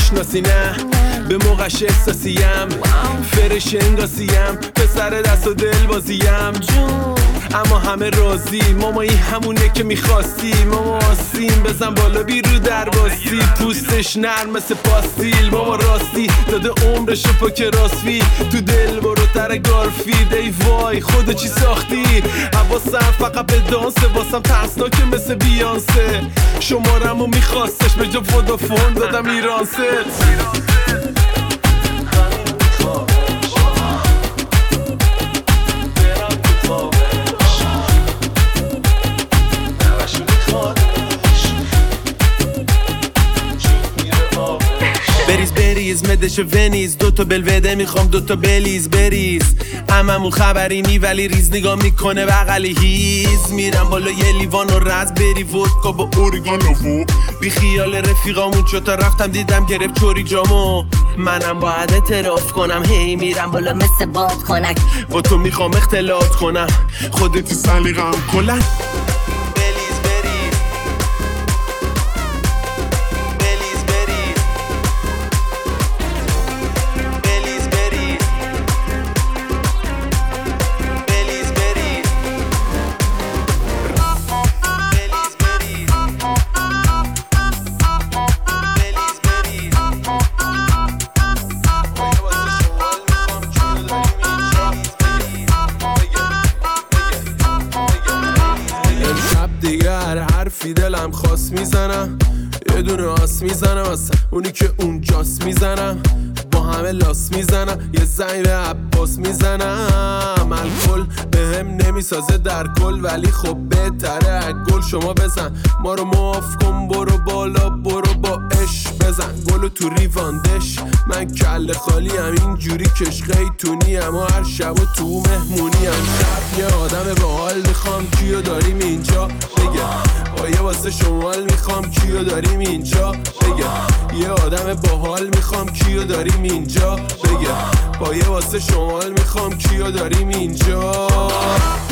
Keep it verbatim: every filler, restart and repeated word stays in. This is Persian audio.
میشناسی نه به موقعش احساسیم فرش انگاسیم پسر دست و دل بازیم جون اما همه راضی ماما این همونه که میخواستی ماما آسیم بزن بالا بی رو در باستی پوستش نرم مثل پاستیل ماما راستی داده عمرشو پاک راسفی تو دل برو تر گالفید ای وای خودو چی ساختی حواسم فقط به دانسه واسم ترسناکه مثل بیانسه شمارمو میخواستش به جا ودافون دادم ایرانست بریز بریز مدش ونیز دوتا بلوده میخوام دوتا بلیز بریز عممون خبری نی ولی ریز نگاه میکنه بغلی هیز میرم بالا یه لیوان و رز بری ودکا با اورگانو بی خیال رفیقامون چطور رفتم دیدم گرفت چوری جامو منم باید اعتراف کنم هی میرم بالا مثل باد کنک با تو میخوام اختلاط کنم خودتی سلیقم کلن دیگر حرفی دلم خواست میزنم یه دونه آس میزنم واسه اونی که اونجاست میزنم با همه لاس میزنم یه زنگ به عباس میزنم الکل به هم نمیسازه در کل ولی خب بهتره گل شما بزن ما رو معاف کن برو بالا برو با اش بزن گلو تو ریواندش من کله خالی هم اینجوری کشقی تونی اما هر شب و تو مهمونی هم شب یه آدم با حال میخوام کیو داریم اینجا بگه با یه واسه شمال میخوام کیو داریم اینجا بگه یه آدم با حال میخوام کیو داریم اینجا بگه با یه واسه شمال میخوام کیو داریم اینجا